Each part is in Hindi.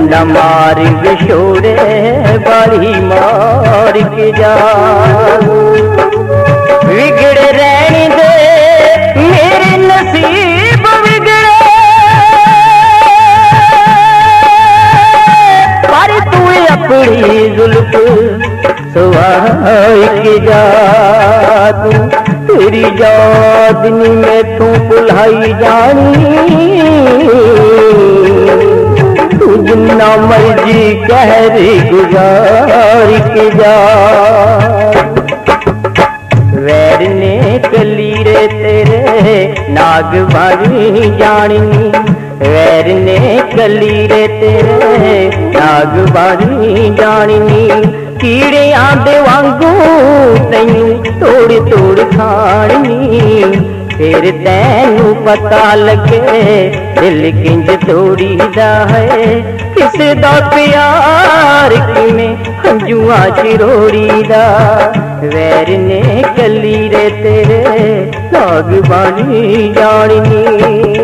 डंडा मार छोड़े बारी मार के जा। बिगड़े रहने दे मेरे नसीब बिगड़े, पर तू अपनी जुल्फ सवाई के जा। तेरी याद नी में तू भुलाई जानी, तू जिन्ना मर्जी कहरी गुजार के जा। वैर ने कली रे तेरे नाग बारी जानी, वैर ने कली रे तेरे नाग बारी जानी। कीड़ियां दे वांगू तैनू तोड़ तोड़ खानी, फिर तैनू पता लगे दिल किंज तोड़ी दा है। किस दा प्यार किमें हंजुआ चिरोड़ी दा। वैर ने कली रे तेरे नाग बानी जानी।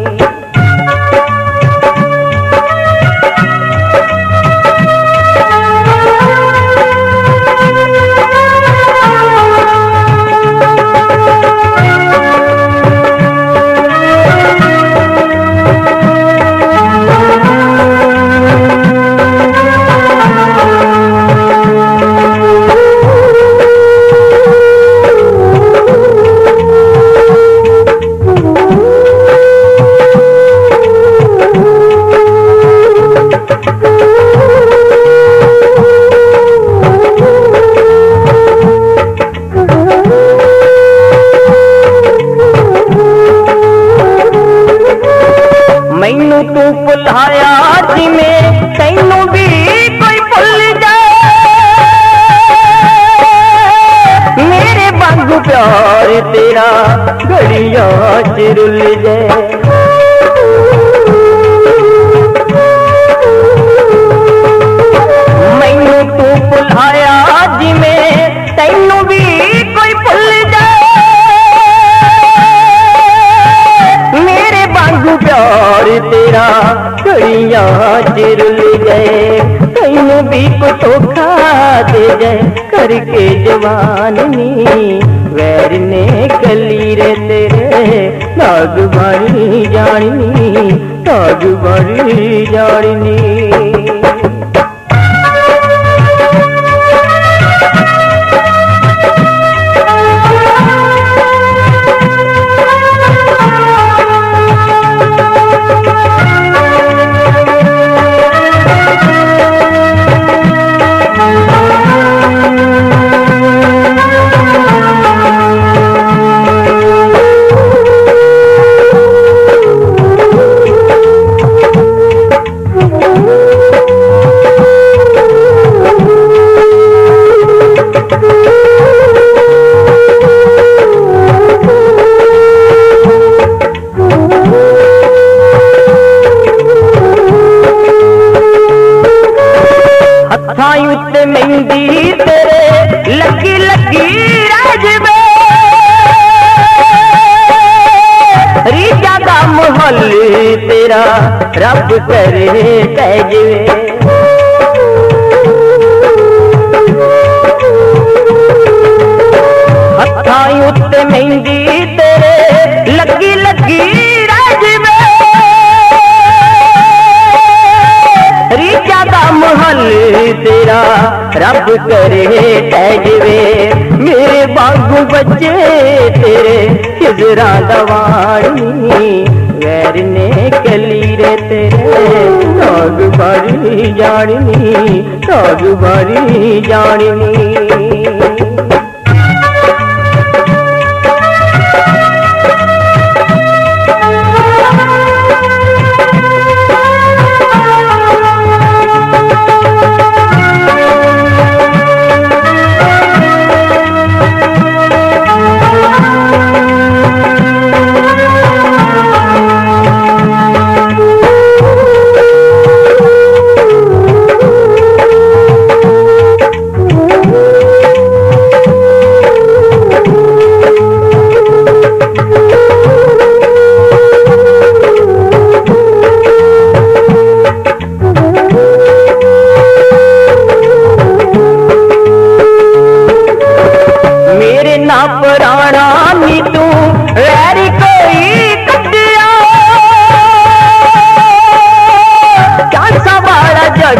मैनू तू भुलाया जिमें तैनू भी कोई भुल जाए, मेरे वांगू प्यार तेरा घड़ियां च रुल जाए। मैनू तू भुलाया जिमें तैनू भी कोई भुल जाए, मेरे वांगू प्यार तेरा घड़ियां च रुल गए। तैनू भी को धोखा दे जाए करके जवानी। वैर ने कली रे तेरे नाग बानी जानी, नाग बानी जानी। हथाई उत्ते मेहंदी तेरे लगी लगी राजबे, रीजा दा महल तेरा रब करे तैजवे। हथाई उत्ते मेहंदी तेरे लगी लगी राजबे, रीजा दा महल तेरा रब करे तैजवे। मेरे बागू बच्चे तेरे हिजरा दवानी। वैर ने कली रे तेरे नाग बारी जानी, नाग बारी जानी।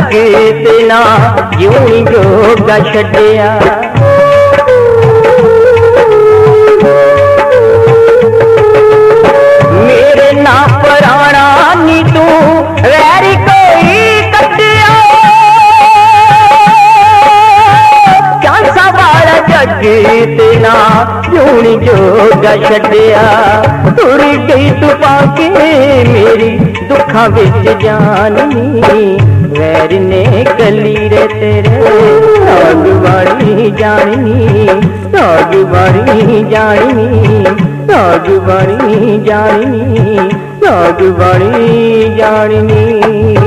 ते ना जिउणी जोगा छड्डिया। मेरे ना पराना नी तू वैरी कोई कटिया, चांसा वाला जग ते ना जिउणी जोगा छड्डिया। तुर गई तू पाके मेरी दुखा विच जानी, वैर ने कली रे तेरे नागवाणी जानी, नागवाणी जानी, नागवाणी जानी, नागवाणी जानी।